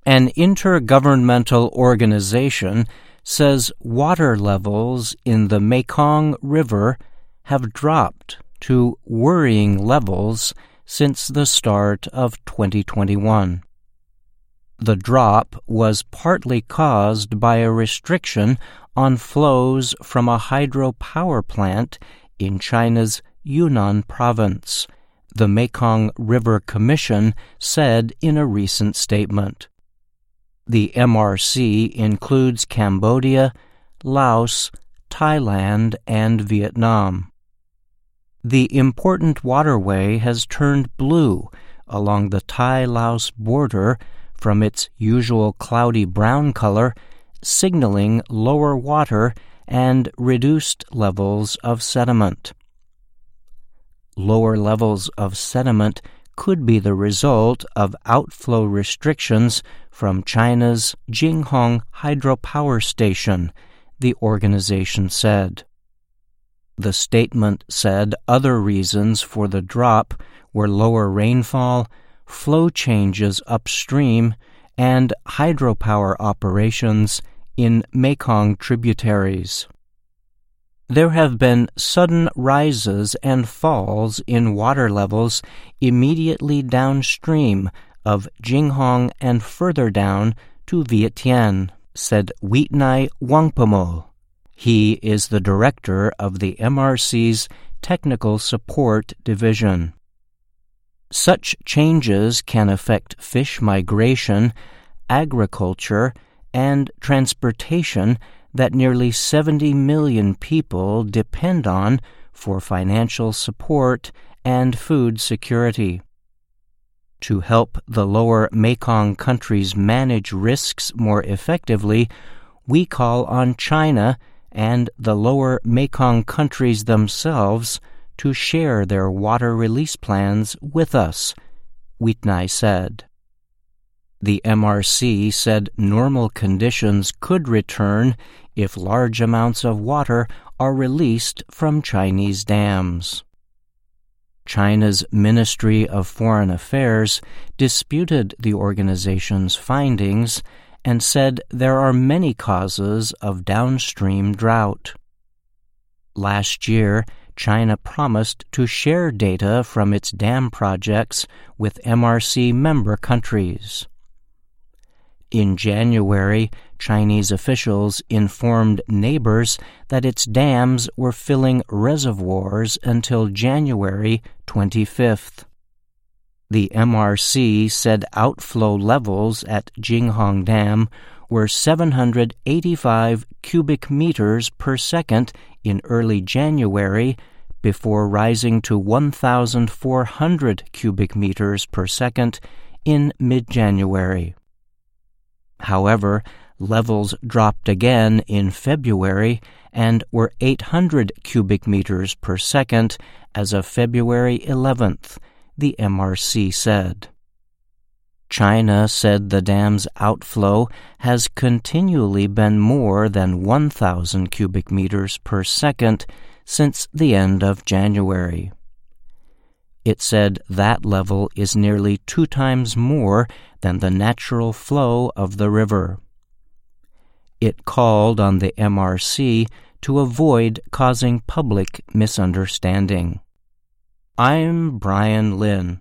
An intergovernmental organization says water levels in the Mekong River have dropped to worrying levels since the start of 2021. The drop was partly caused by a restriction on flows from a hydropower plant in China's Yunnan province, the Mekong River Commission said in a recent statement. The MRC includes Cambodia, Laos, Thailand, and Vietnam. The important waterway has turned blue along the Thai-Laos border from its usual cloudy brown color, signaling lower water and reduced levels of sediment. Lower levels of sediment could be the result of outflow restrictions from China's Jinghong hydropower station, the organization said. The statement said other reasons for the drop were lower rainfall, flow changes upstream, and hydropower operations in Mekong tributaries. There have been sudden rises and falls in water levels immediately downstream of Jinghong and further down to Vientiane, said Huitnai Wangpamo. He is the director of the MRC's Technical Support Division. Such changes can affect fish migration, agriculture, and transportation that nearly 70 million people depend on for financial support and food security. To help the lower Mekong countries manage risks more effectively, we call on China and the lower Mekong countries themselves to share their water release plans with us, Huitnai said. The MRC said normal conditions could return if large amounts of water are released from Chinese dams. China's Ministry of Foreign Affairs disputed the organization's findings and said there are many causes of downstream drought. Last year, China promised to share data from its dam projects with MRC member countries. In January, Chinese officials informed neighbors that its dams were filling reservoirs until January 25th. The MRC said outflow levels at Jinghong Dam were 785 cubic meters per second in early January before rising to 1,400 cubic meters per second in mid-January. However, levels dropped again in February and were 800 cubic meters per second as of February 11th, the MRC said. China said the dam's outflow has continually been more than 1,000 cubic meters per second since the end of January. It said that level is nearly 2 times more than the natural flow of the river. It called on the MRC to avoid causing public misunderstanding. I'm Brian Lynn.